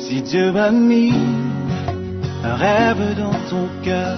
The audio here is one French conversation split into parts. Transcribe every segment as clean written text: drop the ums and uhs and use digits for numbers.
Si Dieu a mis un rêve dans ton cœur,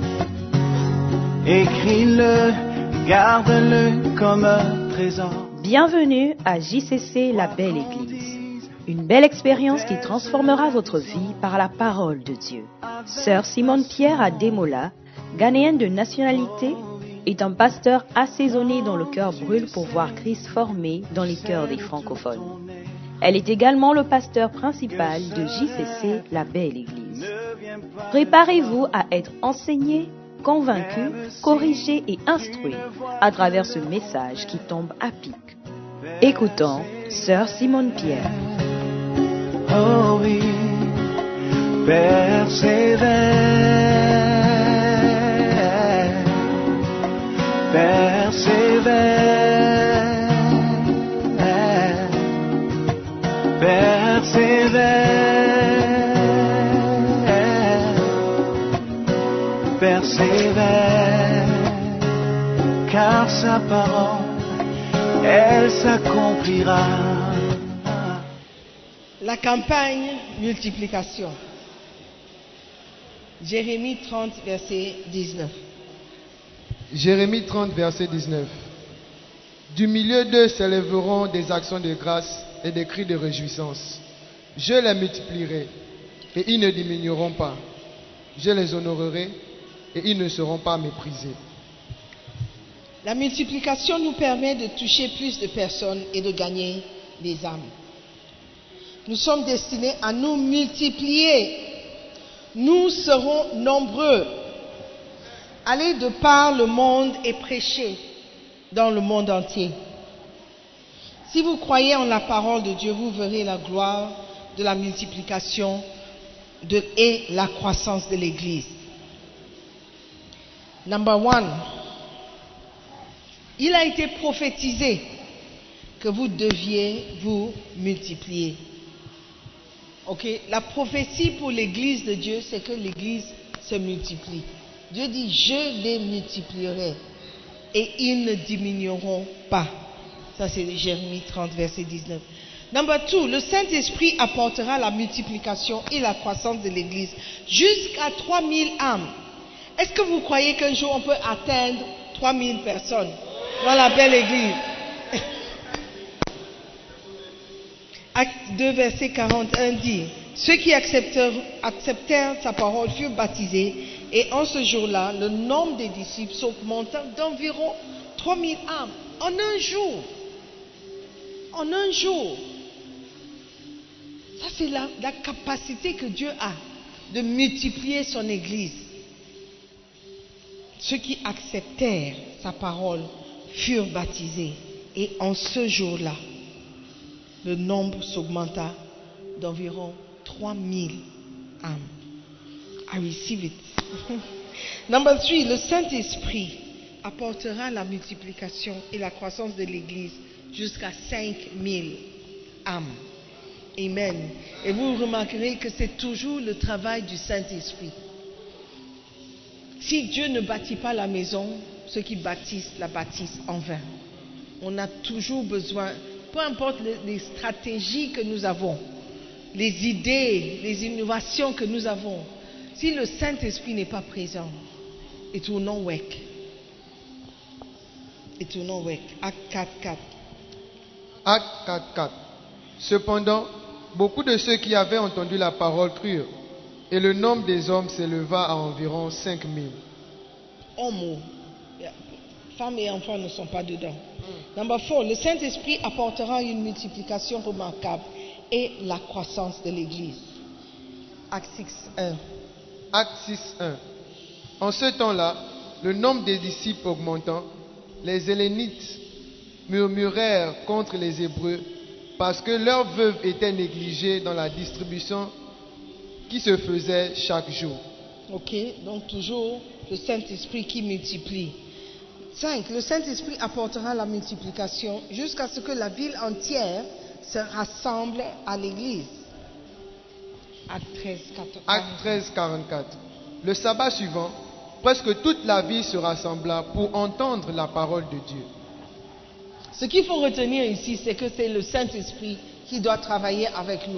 écris-le, garde-le comme un trésor. Bienvenue à JCC, la belle église. Une belle expérience qui transformera votre vie par la parole de Dieu. Sœur Simone Pierre Ademola, ghanéenne de nationalité, est un pasteur assaisonné dont le cœur brûle pour voir Christ formé dans les cœurs des francophones. Elle est également le pasteur principal de JCC, la belle église. Préparez-vous à être enseigné, convaincu, corrigé et instruit à travers ce message qui tombe à pic. Écoutons Sœur Simone Pierre. Oh oui, persévère, persévère, persévère, persévère, car sa parole, elle s'accomplira. La campagne multiplication. Jérémie 30, verset 19. Jérémie 30, verset 19. Du milieu d'eux s'élèveront des actions de grâce et des cris de réjouissance. Je les multiplierai et ils ne diminueront pas. Je les honorerai et ils ne seront pas méprisés. La multiplication nous permet de toucher plus de personnes et de gagner des âmes. Nous sommes destinés à nous multiplier. Nous serons nombreux. Allez de par le monde et prêchez dans le monde entier. Si vous croyez en la parole de Dieu, vous verrez la gloire de la multiplication et la croissance de l'Église. Number one, il a été prophétisé que vous deviez vous multiplier. Ok, la prophétie pour l'Église de Dieu, c'est que l'Église se multiplie. Dieu dit, je les multiplierai et ils ne diminueront pas. Ça, c'est Jérémie 30, verset 19. Number two, le Saint-Esprit apportera la multiplication et la croissance de l'Église jusqu'à 3000 âmes. Est-ce que vous croyez qu'un jour on peut atteindre 3000 personnes dans la belle Église? Acte 2, verset 41 dit, ceux qui acceptèrent sa parole furent baptisés, et en ce jour-là, le nombre des disciples s'augmenta d'environ 3000 âmes. En un jour. En un jour. Ça, c'est la capacité que Dieu a de multiplier son Église. Ceux qui acceptèrent sa parole furent baptisés, et en ce jour-là, le nombre s'augmenta d'environ 3000 âmes. I receive it. Number 3, le Saint-Esprit apportera la multiplication et la croissance de l'Église jusqu'à 5000 âmes. Amen. Et vous remarquerez que c'est toujours le travail du Saint-Esprit. Si Dieu ne bâtit pas la maison, ceux qui bâtissent la bâtissent en vain. On a toujours besoin, peu importe les stratégies que nous avons, les idées, les innovations que nous avons, si le Saint-Esprit n'est pas présent, it will not work. It will not work. Acte 4, 4. Acte 4, 4. Cependant, beaucoup de ceux qui avaient entendu la parole crurent, et le nombre des hommes s'éleva à environ 5000. Hommes, femmes et enfants ne sont pas dedans. Number 4, le Saint-Esprit apportera une multiplication remarquable et la croissance de l'Église. Acte 6, 1. Acte 6, 1. En ce temps-là, le nombre des disciples augmentant, les Hellénites murmurèrent contre les Hébreux parce que leurs veuves étaient négligées dans la distribution qui se faisait chaque jour. Ok, donc toujours le Saint-Esprit qui multiplie. 5. Le Saint-Esprit apportera la multiplication jusqu'à ce que la ville entière se rassemble à l'Église. Acte 13, 44. Acte 13, 44. Le sabbat suivant, presque toute la ville se rassembla pour entendre la parole de Dieu. Ce qu'il faut retenir ici, c'est que c'est le Saint-Esprit qui doit travailler avec nous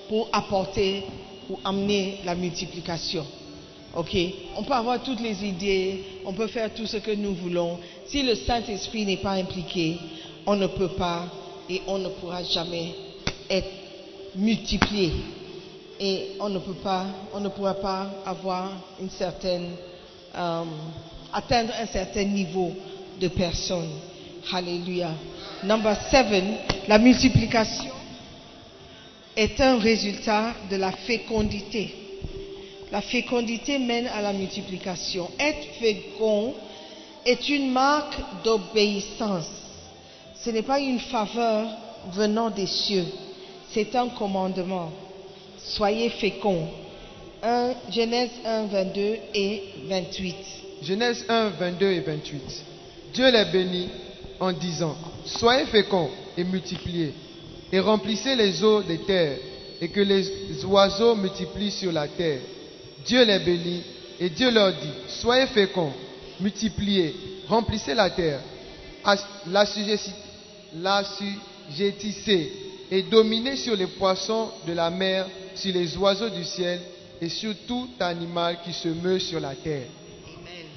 pour apporter, pour amener la multiplication. Ok? On peut avoir toutes les idées, on peut faire tout ce que nous voulons. Si le Saint-Esprit n'est pas impliqué, on ne peut pas et on ne pourra jamais être multiplié. Et on ne pourra pas avoir une certaine, atteindre un certain niveau de personnes. Alléluia. Number 7, la multiplication est un résultat de la fécondité. La fécondité mène à la multiplication. Être fécond est une marque d'obéissance. Ce n'est pas une faveur venant des cieux, c'est un commandement. Soyez féconds. Genèse 1, 22 et 28. Genèse 1, 22 et 28. Dieu les bénit en disant, soyez féconds et multipliez, et remplissez les eaux des terres, et que les oiseaux multiplient sur la terre. Dieu les bénit, et Dieu leur dit, soyez féconds, multipliez, remplissez la terre, l'assujettissez, et dominez sur les poissons de la mer, sur les oiseaux du ciel, et sur tout animal qui se meut sur la terre. Amen.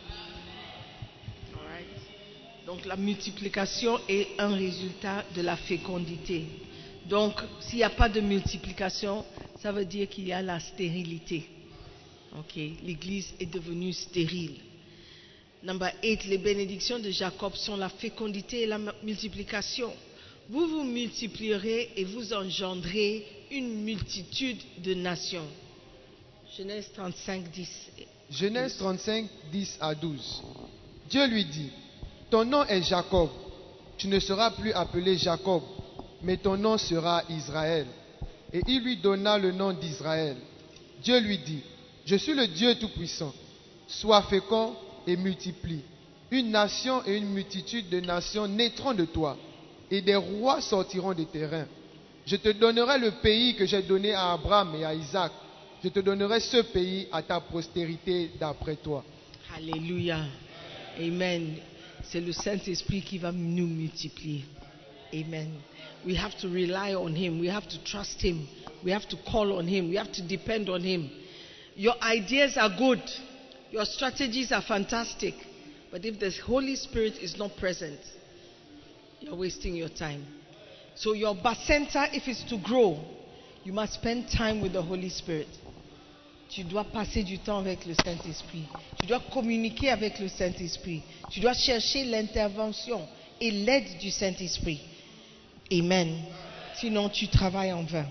All right. Donc la multiplication est un résultat de la fécondité. Donc s'il n'y a pas de multiplication, ça veut dire qu'il y a la stérilité. Ok, l'Église est devenue stérile. Number 8, les bénédictions de Jacob sont la fécondité et la multiplication. Vous vous multiplierez et vous engendrez une multitude de nations. Genèse 35, 10. Genèse 35, 10 à 12. Dieu lui dit, ton nom est Jacob. Tu ne seras plus appelé Jacob, mais ton nom sera Israël. Et il lui donna le nom d'Israël. Dieu lui dit, je suis le Dieu Tout-Puissant. Sois fécond et multiplie. Une nation et une multitude de nations naîtront de toi, et des rois sortiront de tes reins. Je te donnerai le pays que j'ai donné à Abraham et à Isaac. Je te donnerai ce pays à ta postérité d'après toi. Alléluia. Amen. C'est le Saint-Esprit qui va nous multiplier. Amen. We have to rely on Him. We have to trust Him. We have to call on Him. We have to depend on Him. Your ideas are good. Your strategies are fantastic. But if the Holy Spirit is not present, you're wasting your time. So your bacenta, if it's to grow, you must spend time with the Holy Spirit. Tu dois passer du temps avec le Saint-Esprit. Tu dois communiquer avec le Saint-Esprit. Tu dois chercher l'intervention et l'aide du Saint-Esprit. Amen. Sinon, tu travailles en vain.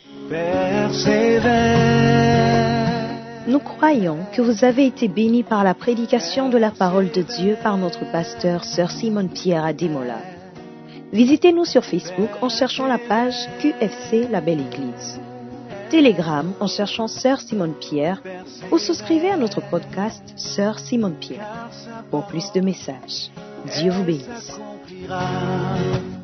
Nous croyons que vous avez été bénis par la prédication de la parole de Dieu par notre pasteur, Sœur Simone Pierre Ademola. Visitez-nous sur Facebook en cherchant la page QFC La Belle Église. Telegram en cherchant Sœur Simone Pierre ou souscrivez à notre podcast Sœur Simone Pierre. Pour plus de messages, Dieu vous bénisse.